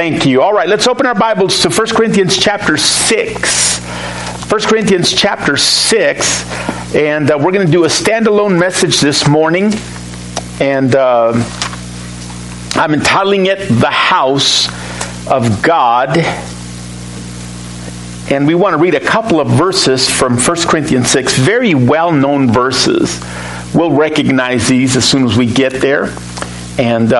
Thank you. All right, let's open our Bibles to 1 Corinthians chapter 6. 1 Corinthians chapter 6. And we're going to do a standalone message this morning. And I'm entitling it The House of God. And we want to read a couple of verses from 1 Corinthians 6. Very well-known verses. We'll recognize these as soon as we get there. And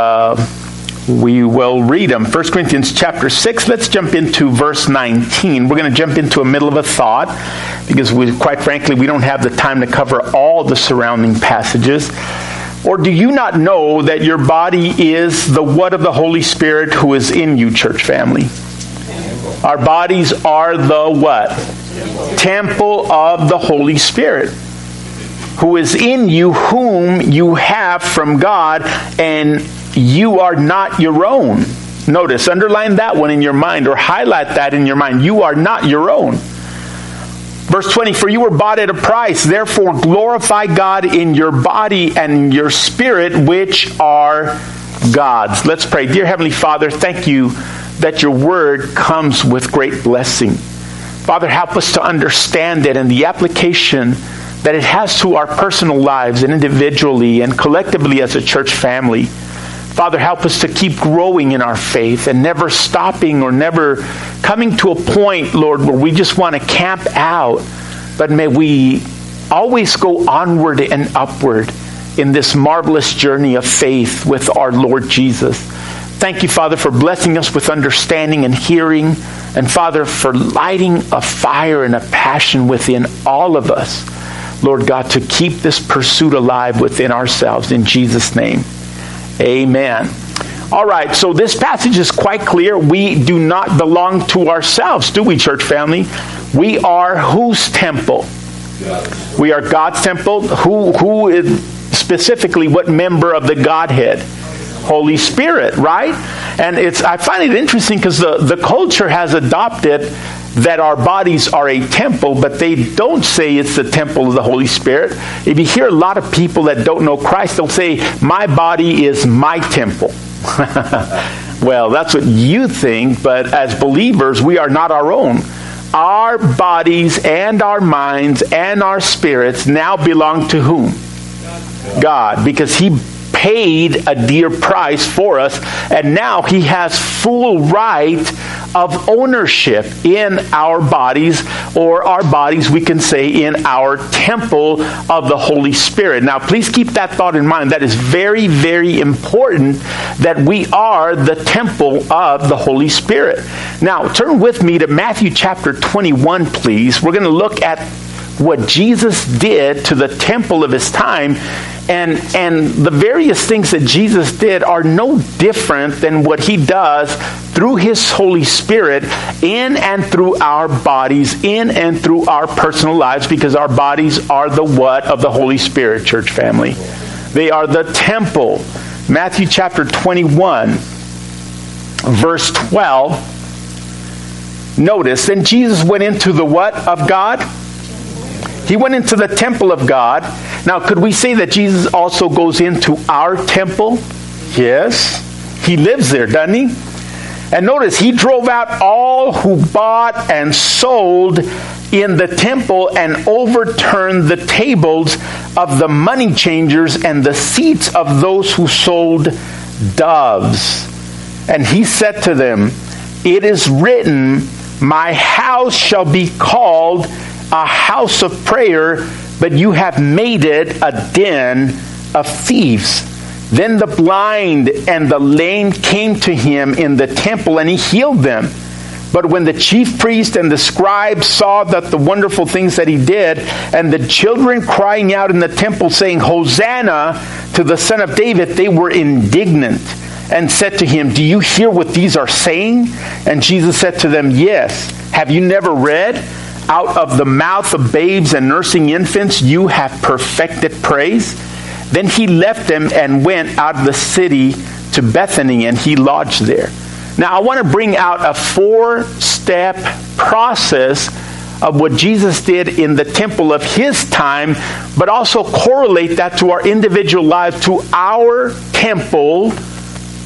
we will read them. 1 Corinthians chapter 6. Let's jump into verse 19. We're going to jump into the middle of a thought because quite frankly, we don't have the time to cover all the surrounding passages. Or do you not know that your body is the what of the Holy Spirit who is in you, church family? Our bodies are the what? Temple of the Holy Spirit, who is in you, whom you have from God, and you are not your own. Notice, underline that one in your mind, or highlight that in your mind. You are not your own. Verse 20, for you were bought at a price, therefore glorify God in your body and your spirit, which are God's. Let's pray. Dear Heavenly Father, thank you that your word comes with great blessing. Father, help us to understand it and the application that it has to our personal lives and individually and collectively as a church family. Father, help us to keep growing in our faith and never stopping or never coming to a point, Lord, where we just want to camp out. But may we always go onward and upward in this marvelous journey of faith with our Lord Jesus. Thank you, Father, for blessing us with understanding and hearing. And Father, for lighting a fire and a passion within all of us, Lord God, to keep this pursuit alive within ourselves. In Jesus' name, amen. All right, so this passage is quite clear. We do not belong to ourselves, do we, church family? We are whose temple? We are God's temple. Who is specifically what member of the Godhead? Holy Spirit, right? And I find it interesting because the culture has adopted that our bodies are a temple, but they don't say it's the temple of the Holy Spirit. If you hear a lot of people that don't know Christ, they'll say, my body is my temple. Well, that's what you think, but as believers, we are not our own. Our bodies and our minds and our spirits now belong to whom? God, because He paid a dear price for us, and now He has full right of ownership in our bodies, or our bodies, we can say, in our temple of the Holy Spirit. Now, please keep that thought in mind. That is very, very important, that we are the temple of the Holy Spirit. Now, turn with me to Matthew chapter 21, please. We're going to look at what Jesus did to the temple of His time, and the various things that Jesus did are no different than what He does through His Holy Spirit in and through our bodies, in and through our personal lives, because our bodies are the what of the Holy Spirit, church family? They are the temple. Matthew chapter 21, verse 12. Notice, then Jesus went into the what of God? He went into the temple of God. Now, could we say that Jesus also goes into our temple? Yes. He lives there, doesn't He? And notice, He drove out all who bought and sold in the temple and overturned the tables of the money changers and the seats of those who sold doves. And He said to them, it is written, my house shall be called a house of prayer, but you have made it a den of thieves. Then the blind and the lame came to Him in the temple, and He healed them. But when the chief priest and the scribes saw that the wonderful things that He did, and the children crying out in the temple, saying, Hosanna to the Son of David, they were indignant and said to Him, do you hear what these are saying? And Jesus said to them, yes. Have you never read? Out of the mouth of babes and nursing infants, you have perfected praise. Then He left them and went out of the city to Bethany, and He lodged there. Now, I want to bring out a 4-step process of what Jesus did in the temple of His time, but also correlate that to our individual lives, to our temple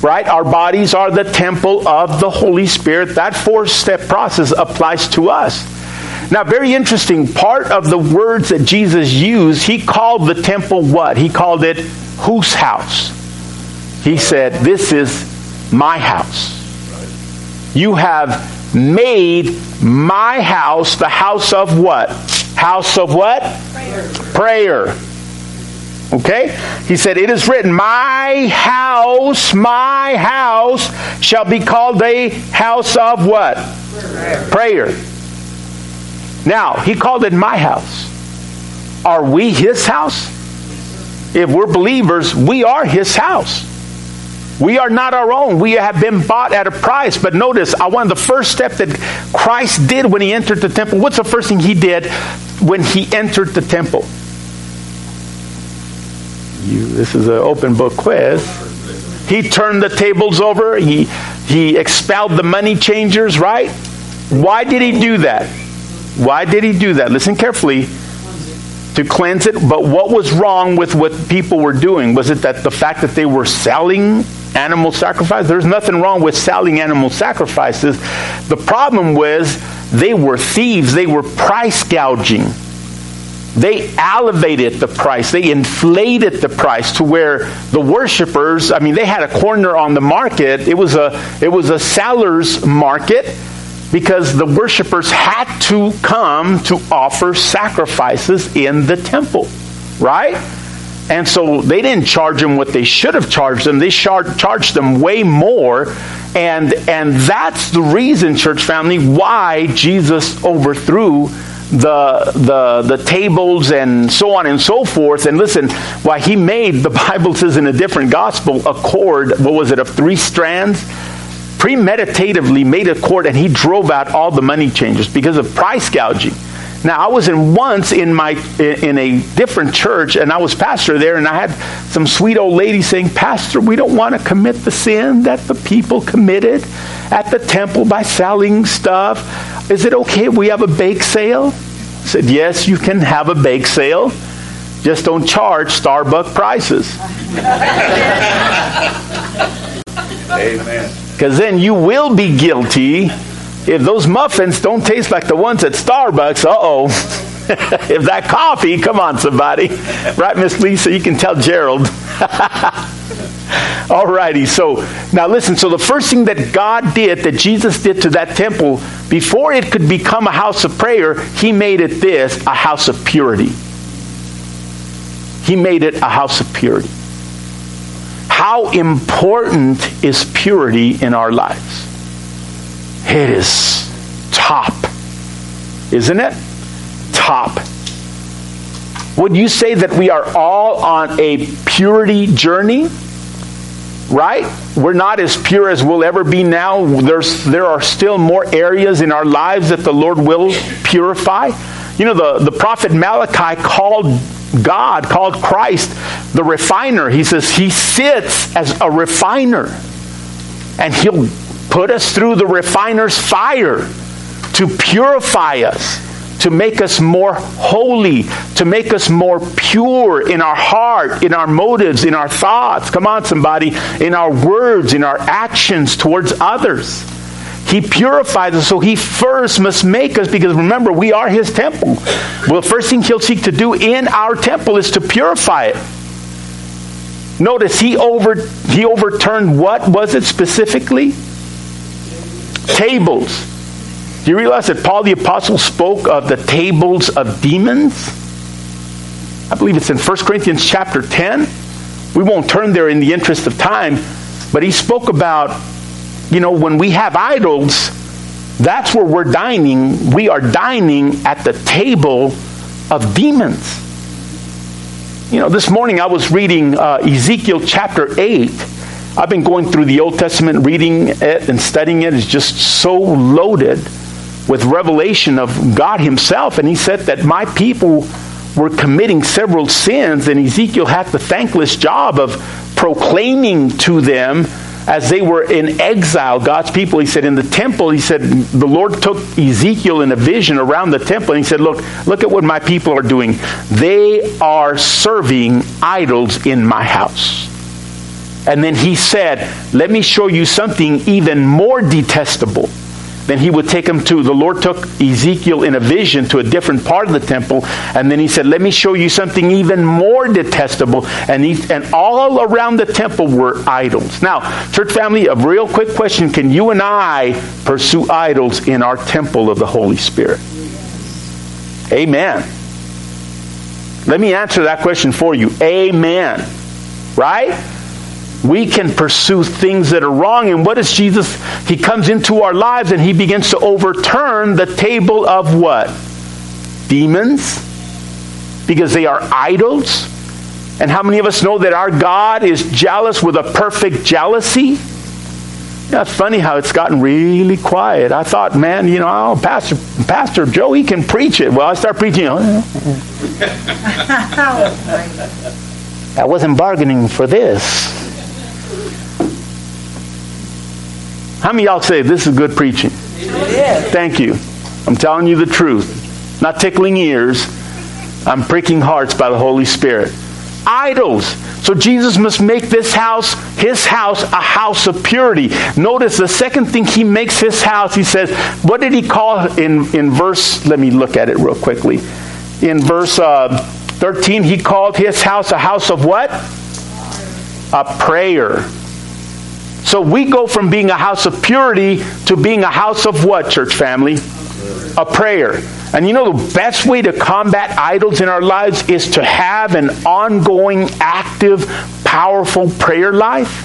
right? Our bodies are the temple of the Holy Spirit. That 4-step process applies to us. Now, very interesting, part of the words that Jesus used, he called the temple what? He called it whose house? He said, this is my house. You have made my house the house of what? House of what? Prayer. Okay? He said, it is written, my house shall be called a house of what? Prayer. Now, he called it my house. Are we his house? If we're believers, we are his house. We are not our own. We have been bought at a price. But notice, I want the first step that Christ did when he entered the temple. What's the first thing he did when he entered the temple? This is an open book quiz. He turned the tables over. He expelled the money changers, right? Why did he do that? Why did he do that? Listen carefully. To cleanse it. But what was wrong with what people were doing? Was it that the fact that they were selling animal sacrifices? There's nothing wrong with selling animal sacrifices. The problem was they were thieves. They were price gouging. They elevated the price. They inflated the price to where the worshipers, they had a corner on the market. It was a seller's market because the worshipers had to come to offer sacrifices in the temple, right? And so they didn't charge them what they should have charged them. They charged them way more. And that's the reason, church family, why Jesus overthrew the tables and so on and so forth. And listen, why he made, the Bible says in a different gospel, a cord, of 3 strands? Premeditatively made a cord, and he drove out all the money changers because of price gouging. Now, I was once in a different church, and I was pastor there, and I had some sweet old lady saying, Pastor, we don't want to commit the sin that the people committed at the temple by selling stuff. Is it okay if we have a bake sale? I said, yes, you can have a bake sale. Just don't charge Starbucks prices. Amen. Because then you will be guilty if those muffins don't taste like the ones at Starbucks. Uh-oh. If that coffee, come on, somebody. Right, Miss Lisa? You can tell Gerald. Alrighty, so now listen. So the first thing that God did, that Jesus did to that temple, before it could become a house of prayer, he made it a house of purity. He made it a house of purity. How important is purity in our lives? It is top. Isn't it? Top. Would you say that we are all on a purity journey? Right? We're not as pure as we'll ever be now. There are still more areas in our lives that the Lord will purify. The prophet Malachi called Christ the refiner. He says he sits as a refiner, and he'll put us through the refiner's fire to purify us, to make us more holy, to make us more pure in our heart, in our motives, in our thoughts. Come on, somebody. In our words, in our actions towards others. He purifies us, so he first must make us, because remember, we are his temple. Well, the first thing he'll seek to do in our temple is to purify it. Notice he overturned, what was it specifically? Tables. Do you realize that Paul the Apostle spoke of the tables of demons? I believe it's in 1 Corinthians chapter 10. We won't turn there in the interest of time, but he spoke about, when we have idols, that's where we're dining. We are dining at the table of demons. This morning I was reading Ezekiel chapter 8. I've been going through the Old Testament, reading it and studying it. It's just so loaded with revelation of God himself. And he said that my people were committing several sins, and Ezekiel had the thankless job of proclaiming to them as they were in exile, God's people. He said in the temple, he said, the Lord took Ezekiel in a vision around the temple, and he said, look at what my people are doing. They are serving idols in my house. And then he said, let me show you something even more detestable. Then he would take him to, the Lord took Ezekiel in a vision to a different part of the temple. And then he said, let me show you something even more detestable. And all around the temple were idols. Now, church family, a real quick question. Can you and I pursue idols in our temple of the Holy Spirit? Amen. Let me answer that question for you. Amen. Right? We can pursue things that are wrong. And what does Jesus? He comes into our lives and he begins to overturn the table of what? Demons. Because they are idols. And how many of us know that our God is jealous with a perfect jealousy? Yeah, it's funny how it's gotten really quiet. I thought, man, Pastor Joe, he can preach it. Well, I start preaching. I wasn't bargaining for this. How many of y'all say this is good preaching? Yes. Thank you. I'm telling you the truth. Not tickling ears. I'm pricking hearts by the Holy Spirit. Idols. So Jesus must make this house, his house, a house of purity. Notice the second thing he makes his house, he says, what did he call in verse, let me look at it real quickly. In verse 13, he called his house a house of what? A prayer. So we go from being a house of purity to being a house of what, church family? A prayer. And you know the best way to combat idols in our lives is to have an ongoing, active, powerful prayer life.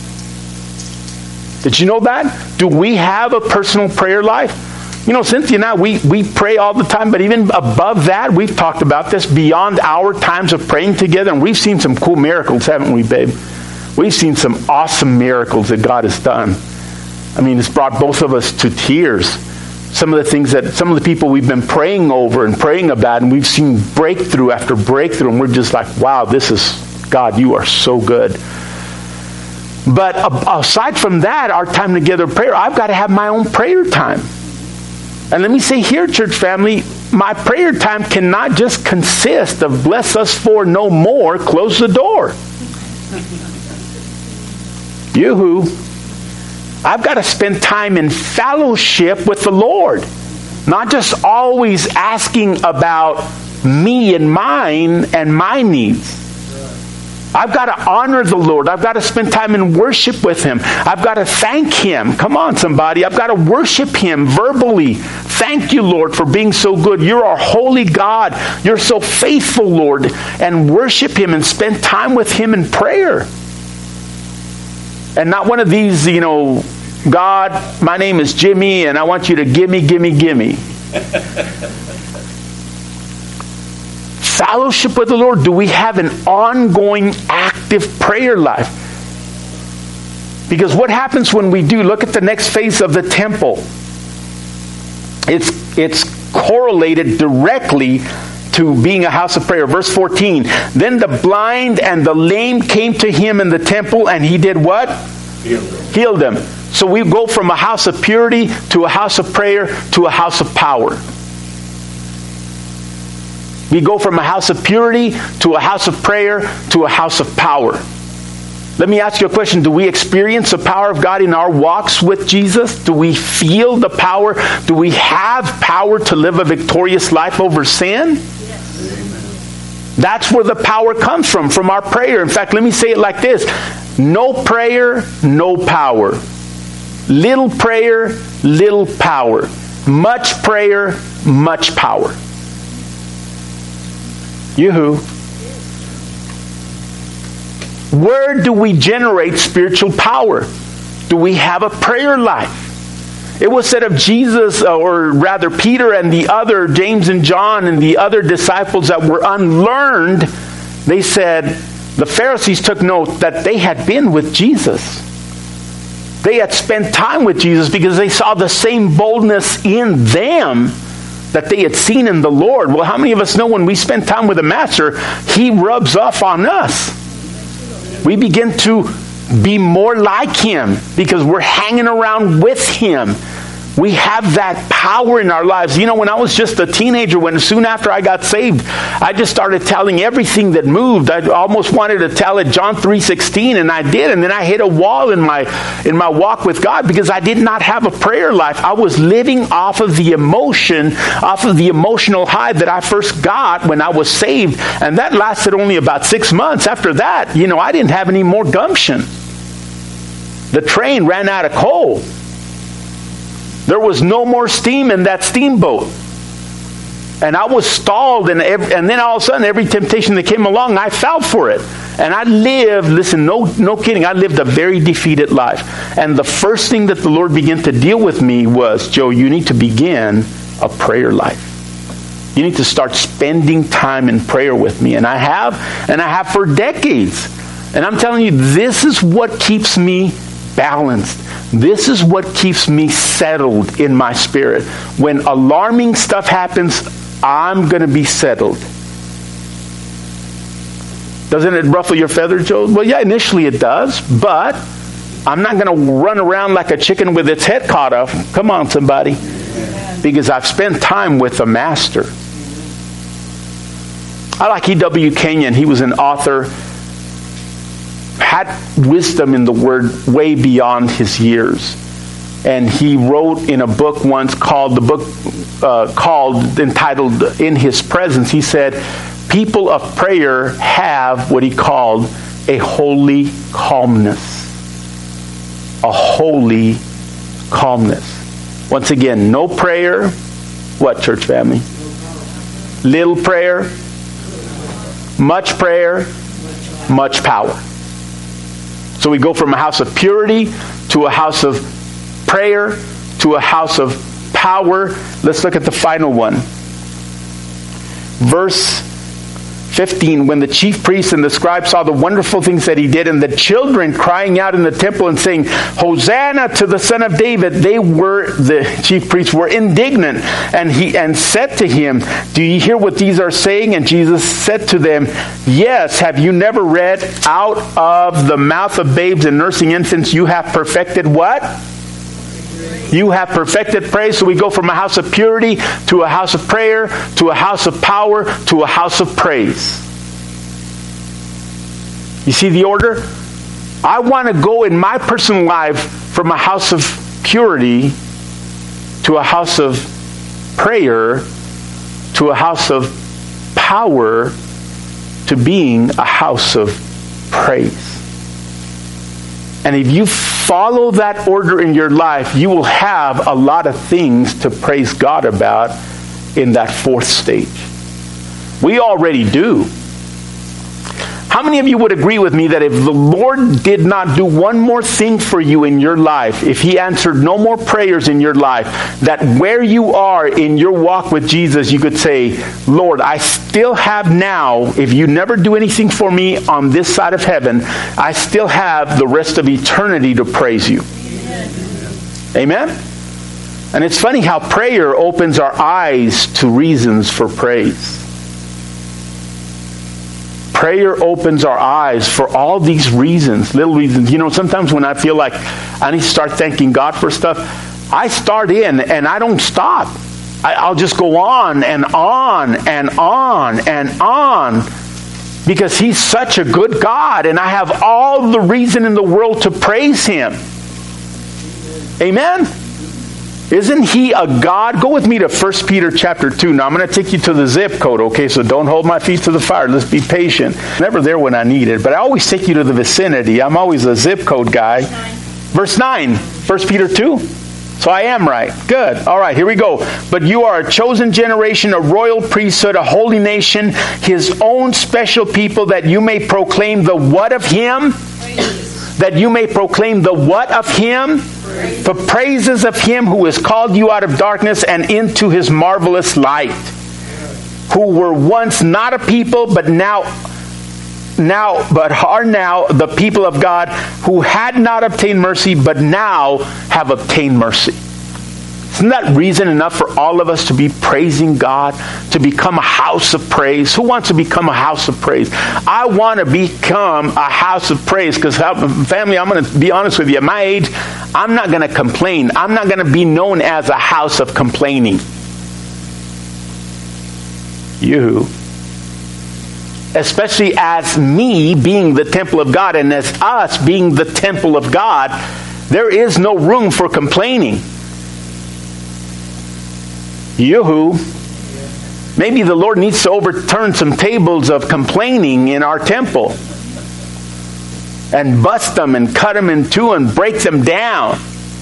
Did you know that? Do we have a personal prayer life? You know, Cynthia and I, we pray all the time, but even above that, we've talked about this, beyond our times of praying together, and we've seen some cool miracles, haven't we, babe? We've seen some awesome miracles that God has done. I mean, it's brought both of us to tears. Some of the people we've been praying over and praying about, and we've seen breakthrough after breakthrough, and we're just like, wow, this is, God, you are so good. But aside from that, our time together prayer, I've got to have my own prayer time. And let me say here, church family, my prayer time cannot just consist of bless us for no more, close the door. Yoo-hoo. I've got to spend time in fellowship with the Lord. Not just always asking about me and mine and my needs. I've got to honor the Lord. I've got to spend time in worship with Him. I've got to thank Him. Come on, somebody. I've got to worship Him verbally. Thank you, Lord, for being so good. You're our holy God. You're so faithful, Lord. And worship Him and spend time with Him in prayer. And not one of these, God, my name is Jimmy, and I want you to gimme. Fellowship with the Lord. Do we have an ongoing, active prayer life? Because what happens when we do? Look at the next phase of the temple. It's correlated directly to being a house of prayer. Verse 14. Then the blind and the lame came to him in the temple, and he did what? Healed them. So we go from a house of purity to a house of prayer to a house of power. We go from a house of purity to a house of prayer to a house of power. Let me ask you a question. Do we experience the power of God in our walks with Jesus? Do we feel the power? Do we have power to live a victorious life over sin? Yes. That's where the power comes from our prayer. In fact, let me say it like this. No prayer, no power. Little prayer, little power. Much prayer, much power. Yoo-hoo. Where do we generate spiritual power? Do we have a prayer life? It was said of Jesus, or rather Peter and the other, James and John and the other disciples that were unlearned, they said, the Pharisees took note that they had been with Jesus. They had spent time with Jesus because they saw the same boldness in them that they had seen in the Lord. Well, how many of us know when we spend time with the Master, He rubs off on us? We begin to be more like Him because we're hanging around with Him. We have that power in our lives. You know, when I was just a teenager, soon after I got saved, I just started telling everything that moved. I almost wanted to tell it John 3:16, and I did. And then I hit a wall in my walk with God because I did not have a prayer life. I was living off of the emotional high that I first got when I was saved. And that lasted only about 6 months. After that, you know, I didn't have any more gumption. The train ran out of coal. There was no more steam in that steamboat. And I was stalled, and then all of a sudden, every temptation that came along, I fell for it. And I lived, listen, no kidding, I lived a very defeated life. And the first thing that the Lord began to deal with me was, Joe, you need to begin a prayer life. You need to start spending time in prayer with me. And I have for decades. And I'm telling you, this is what keeps me balanced. This is what keeps me settled in my spirit. When alarming stuff happens, I'm going to be settled. Doesn't it ruffle your feathers, Joe? Well, yeah, initially it does, but I'm not going to run around like a chicken with its head cut off. Come on, somebody. Because I've spent time with the Master. I like E.W. Kenyon. He was an author, had wisdom in the Word way beyond his years. And he wrote in a book once entitled In His Presence, he said, people of prayer have what he called a holy calmness. A holy calmness. Once again, no prayer. What, church family? Little prayer. Much prayer. Much power. So we go from a house of purity to a house of prayer to a house of power. Let's look at the final one. Verse 15, when the chief priests and the scribes saw the wonderful things that he did, and the children crying out in the temple and saying, Hosanna to the Son of David, the chief priests were indignant, and said to him, do you hear what these are saying? And Jesus said to them, yes, have you never read, out of the mouth of babes and nursing infants you have perfected what? You have perfected praise. So we go from a house of purity to a house of prayer to a house of power to a house of praise. You see the order? I want to go in my personal life from a house of purity to a house of prayer to a house of power to being a house of praise. And if you follow that order in your life, you will have a lot of things to praise God about in that fourth stage. We already do. How many of you would agree with me that if the Lord did not do one more thing for you in your life, if He answered no more prayers in your life, that where you are in your walk with Jesus, you could say, Lord, I still have now, if you never do anything for me on this side of heaven, I still have the rest of eternity to praise you. Amen? And it's funny how prayer opens our eyes to reasons for praise. Prayer opens our eyes for all these reasons, little reasons. You know, sometimes when I feel like I need to start thanking God for stuff, I start in and I don't stop. I'll just go on and on and on and on because He's such a good God and I have all the reason in the world to praise Him. Amen? Isn't He a God? Go with me to 1 Peter chapter 2. Now I'm going to take you to the zip code, okay? So don't hold my feet to the fire. Let's be patient. Never there when I need it, but I always take you to the vicinity. I'm always a zip code guy. Verse 9, 1 Peter 2. So I am right. Good. All right, here we go. But you are a chosen generation, a royal priesthood, a holy nation, His own special people, that you may proclaim the what of Him? That you may proclaim the what of Him? The praises of Him who has called you out of darkness and into His marvelous light. Who were once not a people, but are now the people of God, who had not obtained mercy, but now have obtained mercy. Isn't that reason enough for all of us to be praising God, to become a house of praise? Who wants to become a house of praise? I want to become a house of praise because, family, I'm going to be honest with you. At my age, I'm not going to complain. I'm not going to be known as a house of complaining. You. Especially as me being the temple of God and as us being the temple of God, there is no room for complaining. Yoo-hoo. Maybe the Lord needs to overturn some tables of complaining in our temple and bust them and cut them in two and break them down.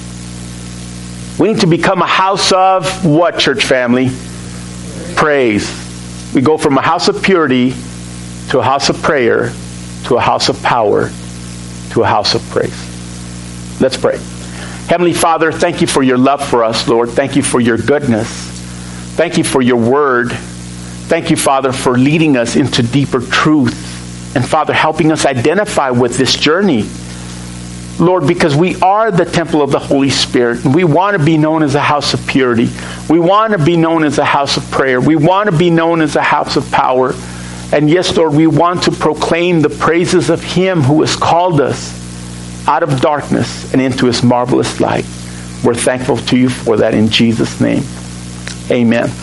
We need to become a house of what, church family? Praise. We go from a house of purity to a house of prayer to a house of power to a house of praise. Let's pray. Heavenly Father, thank you for your love for us, Lord. Thank you for your goodness. Thank you for your word. Thank you, Father, for leading us into deeper truth. And Father, helping us identify with this journey. Lord, because we are the temple of the Holy Spirit. And we want to be known as a house of purity. We want to be known as a house of prayer. We want to be known as a house of power. And yes, Lord, we want to proclaim the praises of Him who has called us out of darkness and into His marvelous light. We're thankful to you for that in Jesus' name. Amen.